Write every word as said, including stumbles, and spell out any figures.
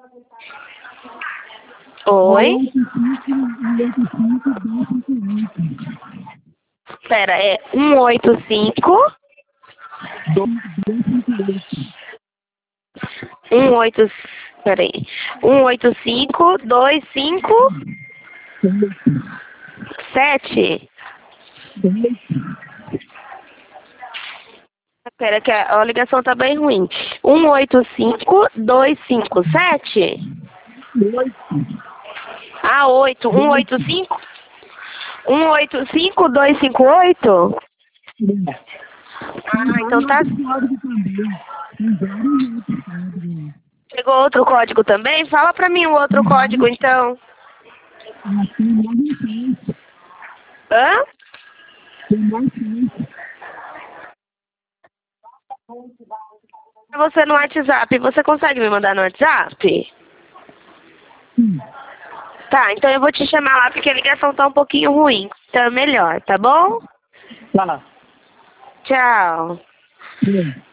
Oi? Pera, é um oito cinco um oito, peraí, um oito cinco dois cinco sete. Pera, que a a ligação tá bem ruim. um oito cinco dois cinco sete. Ah, oito. um oito cinco um oito cinco dois cinco oito. Ah, então tá. Chegou outro código também? Fala pra mim o outro código, então. Hã? Você no WhatsApp, você consegue me mandar no WhatsApp? Tá, então eu vou te chamar lá porque a ligação tá um pouquinho ruim. Então é melhor, tá bom? Tá. Tchau. Sim.